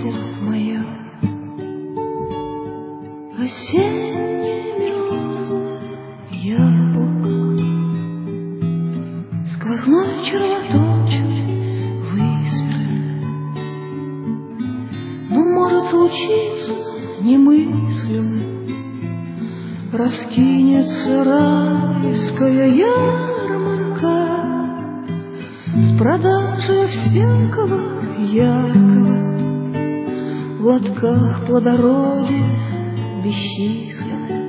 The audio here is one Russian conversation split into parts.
повисло мое. Осеннее мерзлое яблоко сквозной червоточек высверлено. Но может случиться немыслимо, раскинется райская ярмарка с продажей всякого яркого, в лотках плодородия бесчисленное.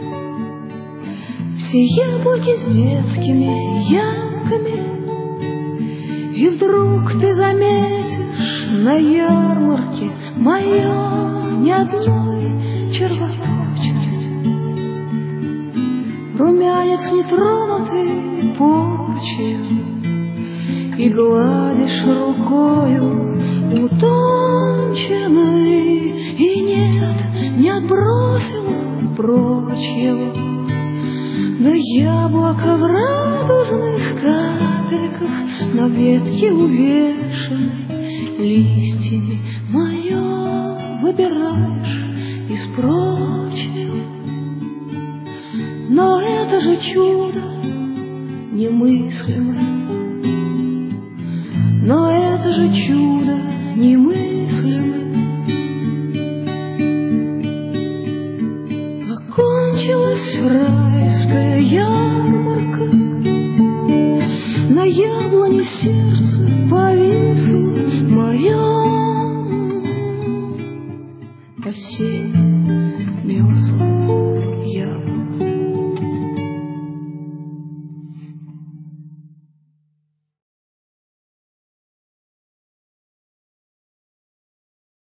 Все яблоки с детскими ямками, и вдруг ты заметишь на ярмарке мое ни одной червоточины. Румянец нетронутый порчью, и гладишь рукою утонченной, и нет, не отбросила прочего. Но яблоко в радужных капельках на ветке увешаны листьями, мое выбираешь из прочего. Но это же чудо немыслимое, но это же чудо немыслимое. Окончилась райская ярмарка, на яблоне сердце повисло мое. Осень.